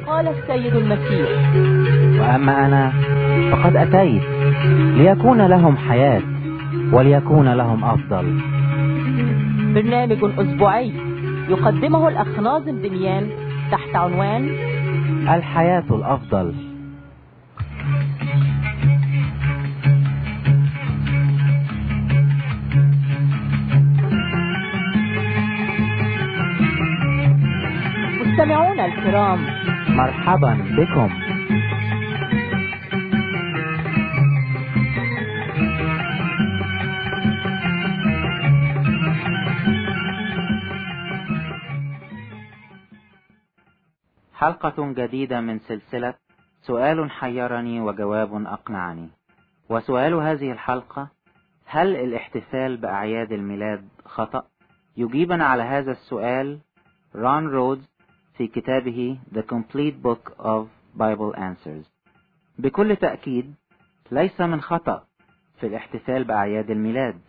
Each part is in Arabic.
قال السيد المسيح: وأما أنا فقد أتيت ليكون لهم حياة وليكون لهم أفضل. برنامج أسبوعي يقدمه الأخ ناظم دميان تحت عنوان الحياة الأفضل. مستمعونا الكرام، مرحبا بكم. حلقة جديدة من سلسلة سؤال حيرني وجواب أقنعني. وسؤال هذه الحلقة: هل الاحتفال بأعياد الميلاد خطأ؟ يجيبنا على هذا السؤال ران رودز في كتابه The Complete Book of Bible Answers. بكل تأكيد ليس من خطأ في الاحتفال بأعياد الميلاد،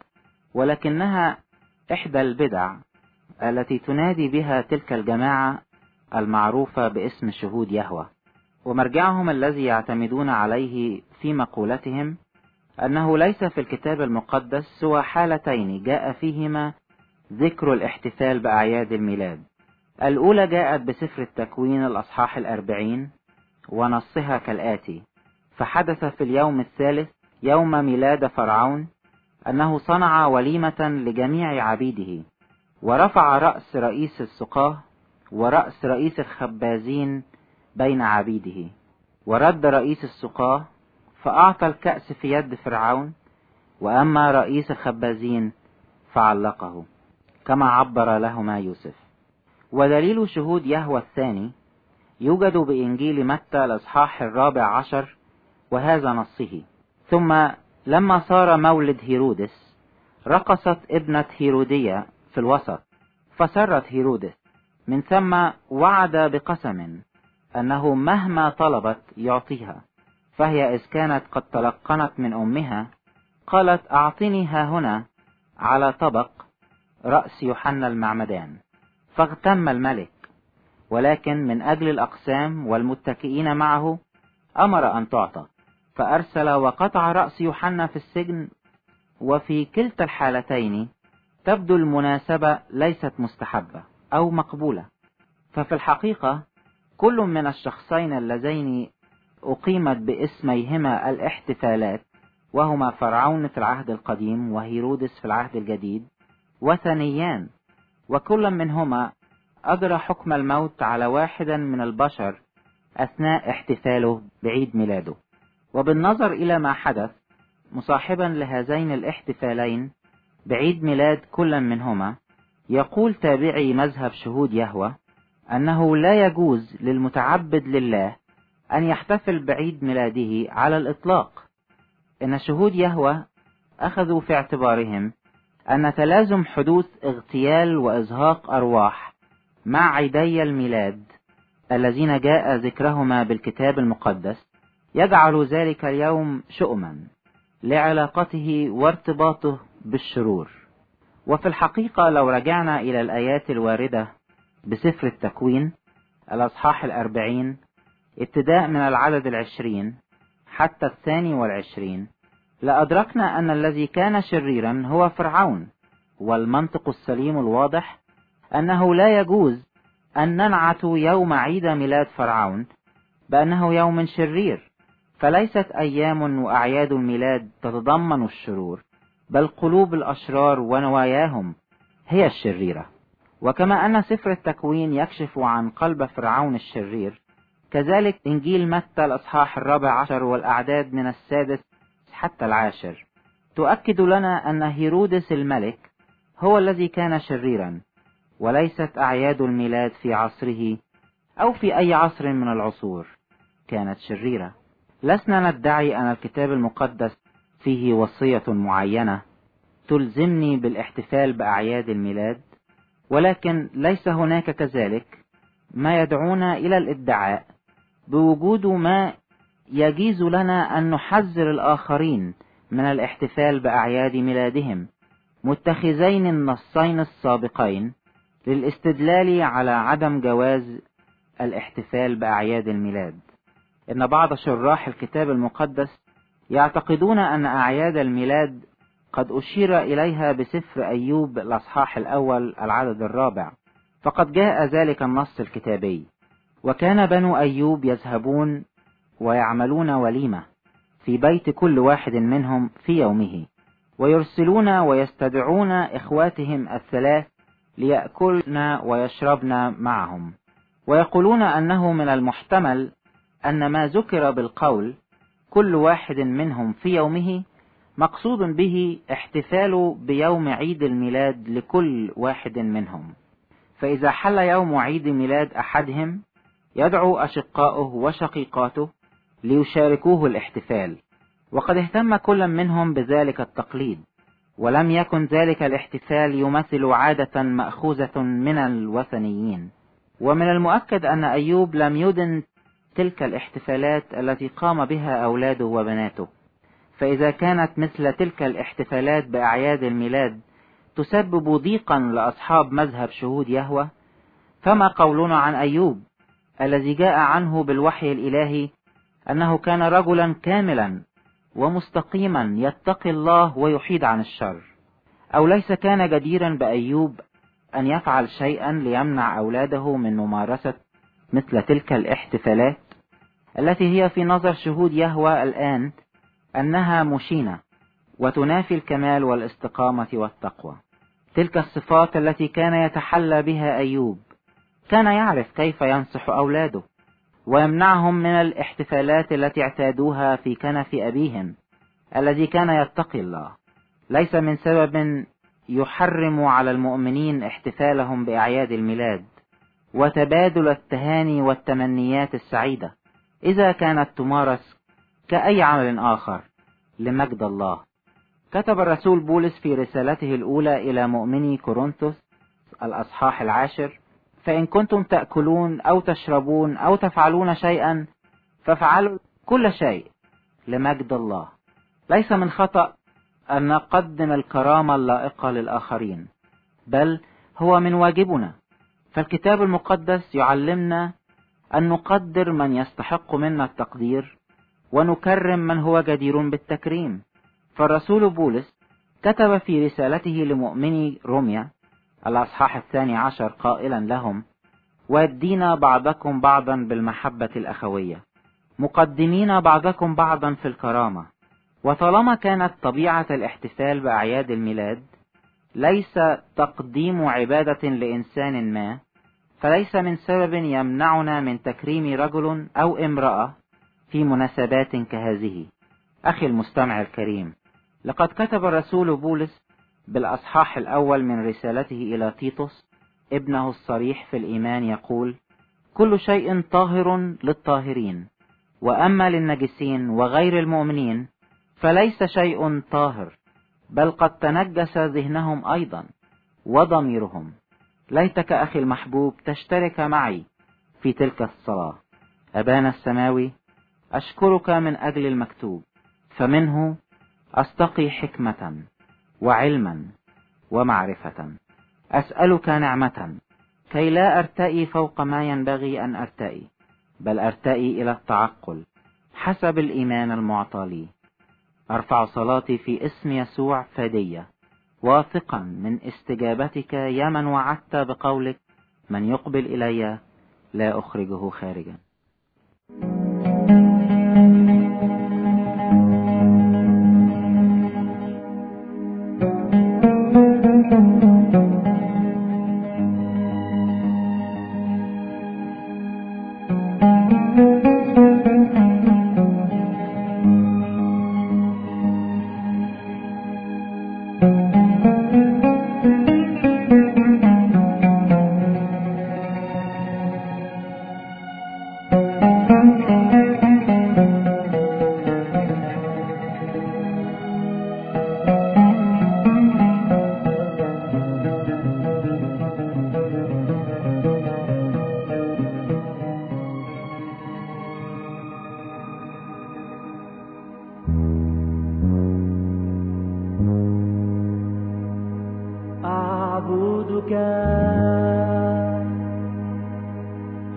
ولكنها إحدى البدع التي تنادي بها تلك الجماعة المعروفة باسم شهود يهوه. ومرجعهم الذي يعتمدون عليه في مقولتهم أنه ليس في الكتاب المقدس سوى حالتين جاء فيهما ذكر الاحتفال بأعياد الميلاد. الأولى جاءت بسفر التكوين الأصحاح 40 ونصها كالآتي: فحدث في اليوم الثالث يوم ميلاد فرعون أنه صنع وليمة لجميع عبيده، ورفع رأس رئيس السقاه ورأس رئيس الخبازين بين عبيده، ورد رئيس السقاه فأعطى الكأس في يد فرعون، وأما رئيس الخبازين فعلقه، كما عبر لهما يوسف. ودليل شهود يهوه الثاني يوجد بإنجيل متى الإصحاح 14، وهذا نصه: ثم لما صار مولد هيرودس رقصت ابنة هيرودية في الوسط، فسرت هيرودس، من ثم وعد بقسم أنه مهما طلبت يعطيها. فهي إذ كانت قد تلقنت من أمها قالت: أعطني ها هنا على طبق رأس يوحنا المعمدان. فاغتم الملك، ولكن من أجل الأقسام والمتكئين معه أمر أن تعطى، فأرسل وقطع رأس يوحنا في السجن. وفي كلتا الحالتين تبدو المناسبة ليست مستحبة أو مقبولة، ففي الحقيقة كل من الشخصين اللذين أقيمت باسميهما الاحتفالات، وهما فرعون في العهد القديم وهيرودس في العهد الجديد، وثنيان، وكل منهما أجرى حكم الموت على واحدا من البشر أثناء احتفاله بعيد ميلاده. وبالنظر إلى ما حدث مصاحبا لهذين الاحتفالين بعيد ميلاد كل منهما، يقول تابعي مذهب شهود يهوه أنه لا يجوز للمتعبد لله أن يحتفل بعيد ميلاده على الإطلاق. إن شهود يهوه أخذوا في اعتبارهم أن تلازم حدوث اغتيال وإزهاق أرواح مع عيدي الميلاد الذين جاء ذكرهما بالكتاب المقدس يجعل ذلك اليوم شؤما لعلاقته وارتباطه بالشرور. وفي الحقيقة لو رجعنا إلى الآيات الواردة بسفر التكوين الأصحاح 40 ابتداء من العدد 20 حتى 22 لأدركنا أن الذي كان شريرا هو فرعون. والمنطق السليم الواضح أنه لا يجوز أن ننعت يوم عيد ميلاد فرعون بأنه يوم شرير، فليست أيام وأعياد الميلاد تتضمن الشرور، بل قلوب الأشرار ونواياهم هي الشريرة. وكما أن سفر التكوين يكشف عن قلب فرعون الشرير، كذلك إنجيل متى الأصحاح 14 والأعداد من 6 حتى 10 تؤكد لنا أن هيرودس الملك هو الذي كان شريرا، وليست أعياد الميلاد في عصره أو في أي عصر من العصور كانت شريرة. لسنا ندعي أن الكتاب المقدس فيه وصية معينة تلزمني بالاحتفال بأعياد الميلاد، ولكن ليس هناك كذلك ما يدعونا إلى الادعاء بوجود ما يجيز لنا أن نحذر الآخرين من الاحتفال بأعياد ميلادهم، متخذين النصين السابقين للاستدلال على عدم جواز الاحتفال بأعياد الميلاد. إن بعض شراح الكتاب المقدس يعتقدون أن أعياد الميلاد قد أشير إليها بسفر أيوب الأصحاح الأول العدد 4، فقد جاء ذلك النص الكتابي: وكان بنو أيوب يذهبون ويعملون وليمة في بيت كل واحد منهم في يومه، ويرسلون ويستدعون إخواتهم الثلاث ليأكلن ويشربن معهم، ويقولون أنه من المحتمل أن ما ذكر بالقول كل واحد منهم في يومه مقصود به احتفال بيوم عيد الميلاد لكل واحد منهم، فإذا حل يوم عيد ميلاد أحدهم يدعو أشقاؤه وشقيقاته ليشاركوه الاحتفال، وقد اهتم كل منهم بذلك التقليد، ولم يكن ذلك الاحتفال يمثل عادة مأخوذة من الوثنيين. ومن المؤكد أن أيوب لم يدن تلك الاحتفالات التي قام بها أولاده وبناته، فإذا كانت مثل تلك الاحتفالات بأعياد الميلاد تسبب ضيقا لأصحاب مذهب شهود يهوه، فما قولنا عن أيوب الذي جاء عنه بالوحي الإلهي أنه كان رجلا كاملا ومستقيما يتقي الله ويحيد عن الشر؟ أو ليس كان جديرا بأيوب أن يفعل شيئا ليمنع أولاده من ممارسة مثل تلك الاحتفالات التي هي في نظر شهود يهوه الآن أنها مشينة وتنافي الكمال والاستقامة والتقوى؟ تلك الصفات التي كان يتحلى بها أيوب كان يعرف كيف ينصح أولاده ويمنعهم من الاحتفالات التي اعتادوها في كنف أبيهم الذي كان يتقي الله، ليس من سبب يحرم على المؤمنين احتفالهم بأعياد الميلاد وتبادل التهاني والتمنيات السعيدة إذا كانت تمارس كأي عمل آخر لمجد الله. كتب الرسول بولس في رسالته الأولى إلى مؤمني كورنثوس الأصحاح 10: فإن كنتم تأكلون أو تشربون أو تفعلون شيئا فافعلوا كل شيء لمجد الله. ليس من خطأ أن نقدم الكرامة اللائقة للآخرين، بل هو من واجبنا، فالكتاب المقدس يعلمنا أن نقدر من يستحق منا التقدير ونكرم من هو جدير بالتكريم. فالرسول بولس كتب في رسالته لمؤمني روميا الأصحاح 12 قائلا لهم: وادينا بعضكم بعضا بالمحبة الأخوية، مقدمين بعضكم بعضا في الكرامة. وطالما كانت طبيعة الاحتفال بأعياد الميلاد ليس تقديم عبادة لإنسان ما، فليس من سبب يمنعنا من تكريم رجل أو امرأة في مناسبات كهذه. أخي المستمع الكريم، لقد كتب الرسول بولس بالأصحاح الأول من رسالته إلى تيتوس ابنه الصريح في الإيمان يقول: كل شيء طاهر للطاهرين، وأما للنجسين وغير المؤمنين فليس شيء طاهر، بل قد تنجس ذهنهم أيضا وضميرهم. ليتك أخي المحبوب تشترك معي في تلك الصلاة. أبانا السماوي، أشكرك من أجل المكتوب، فمنه أستقي حكمة وعلما ومعرفة. أسألك نعمة كي لا أرتئي فوق ما ينبغي أن أرتئي، بل أرتئي إلى التعقل حسب الإيمان المعطى لي. أرفع صلاتي في اسم يسوع فدية، واثقا من استجابتك يا من وعدت بقولك: من يقبل إلي لا أخرجه خارجا.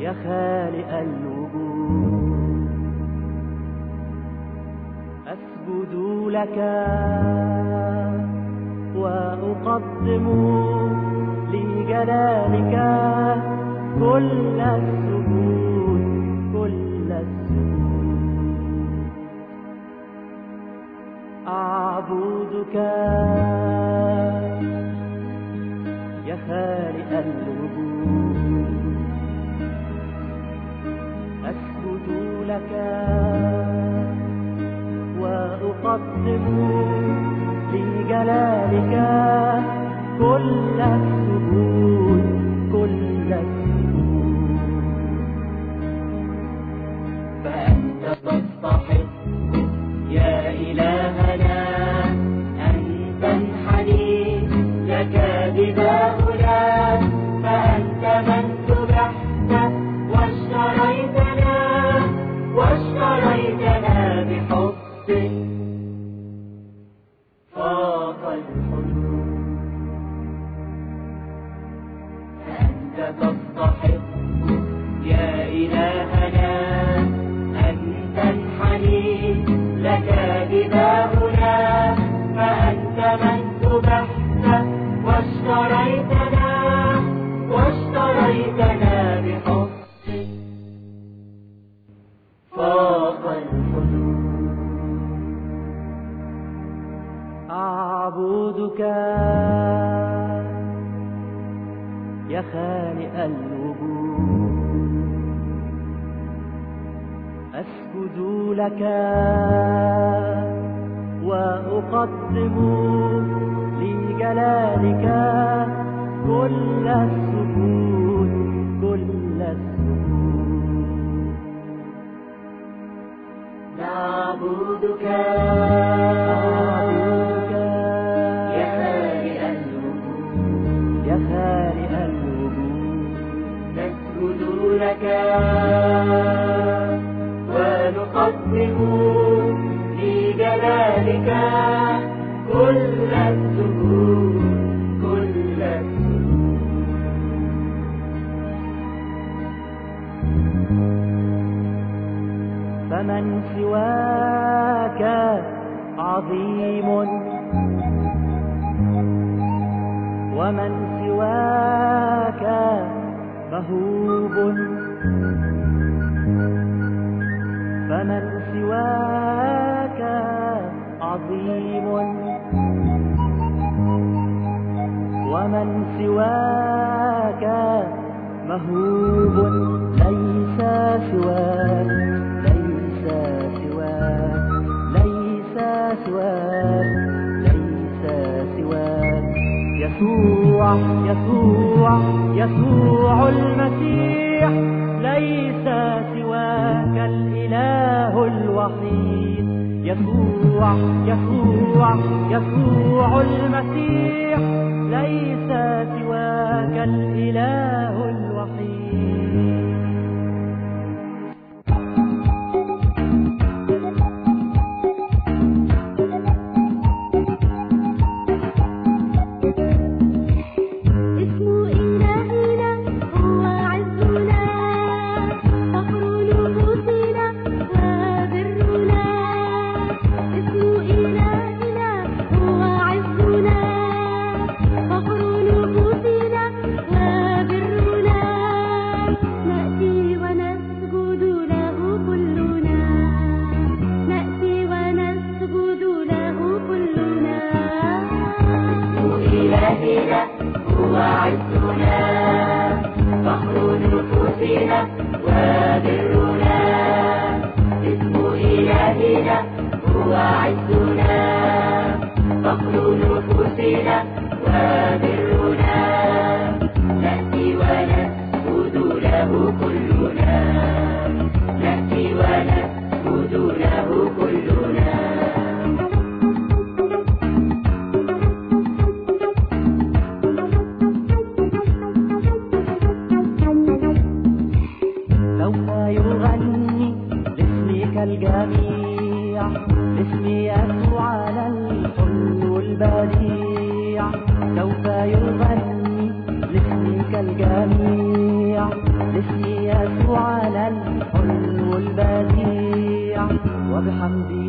يا خالق الوجود أسجد لك وأقدم لجلالك كل السجود كل السجود أعبدك يا خالق الوجود أسجد لك وأقدم لجلالك كل السجود كل السجود فأنت تستحق يا إلهنا أن تنحني لك بداؤنا فأنت من ذبحت واشتريتنا بحبك فاق الحدود فأنت تستحق يا إلهنا أن تنحني لك بداؤنا فأنت من ذبحت واشتريتنا بحبك فاق الحدود أعبدك يا خالق الوجود أسجد لك وأقدم لجلالك كل السجود كل السجود نعبدك يا خالق الوجود يا خالق الوجود نسجد لك ونقدم لجلالك كل السجود كل السجود فمن سواك عظيم ومن سواك مهوب فمن سواك عظيم ومن سواك مهوب ليس سواك ليس سواك ليس سواك ليس سواك يسوع يسوع يسوع المسيح ليس سواك الإله الوحيد يسوع يسوع يسوع المسيح ليس سواك الإله الوحيد سوف يغني لاسمك الجميع لاسم يسوع وبحمده